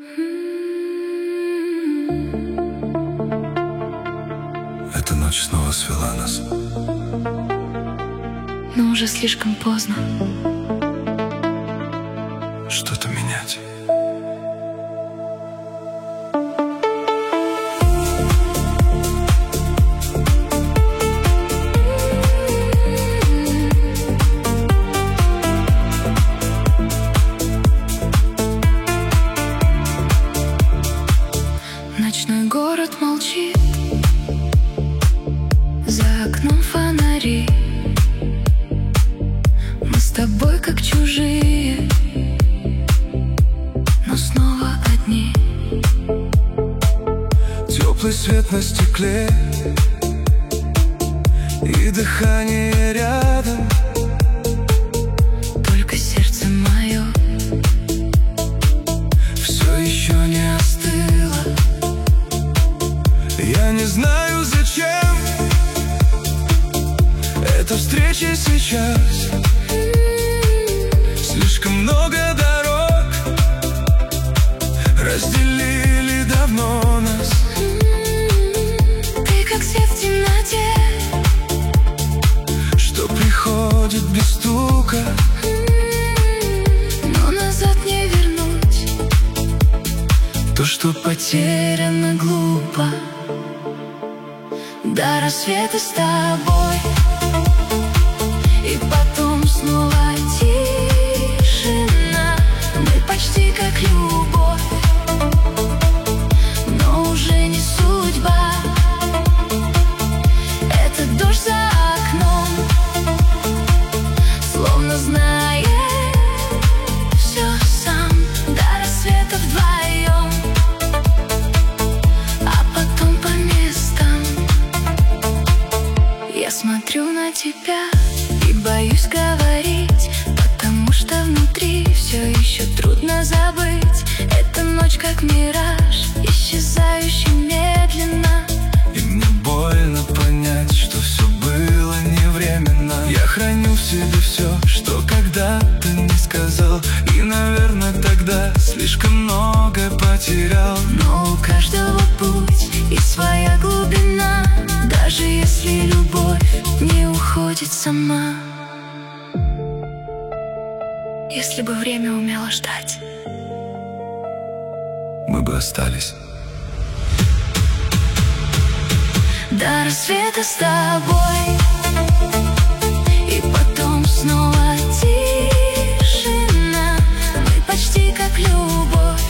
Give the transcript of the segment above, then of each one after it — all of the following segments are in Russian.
Эта ночь снова свела нас. Но уже слишком поздно. Что-то менять. Ночной город молчит, за окном фонари. Мы с тобой как чужие, но снова одни. Теплый свет на стекле и дыхание рядом. Только сердце мое все еще не остыло. Я не знаю, зачем эта встреча сейчас. Слишком много дорог разделили давно нас. Ты как свет в темноте, что приходит без стука, но назад не вернуть то, что потеряно глупо. До рассвета с тобой, и потом снова тишина. Мы почти как любовь, но уже не судьба. Это дождь за окном, словно знает все сам. До рассвета вдвоем, а потом по местам. Я смотрю на тебя и боюсь говорить, потому что внутри все еще трудно забыть. Эта ночь как мираж, исчезающий медленно. И мне больно понять, что все было не временно. Я храню в себе все, что когда-то не сказал, и, наверное, тогда слишком многое потерял. Но у каждого путь и своя глубина, даже если любовь не уходит сама. Если бы время умело ждать, мы бы остались. до рассвета с тобой, и потом снова тишина. Мы почти как любовь,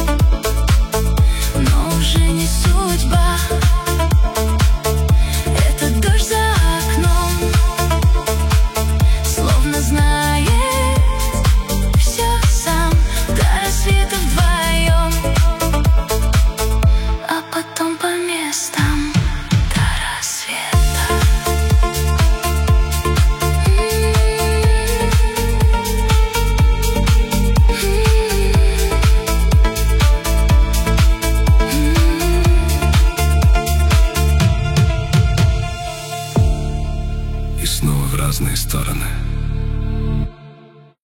но уже не судьба. Это дождь за окном, словно знает все сам. До рассвета вдвоем, а потом по местам. До рассвета. И снова в разные стороны.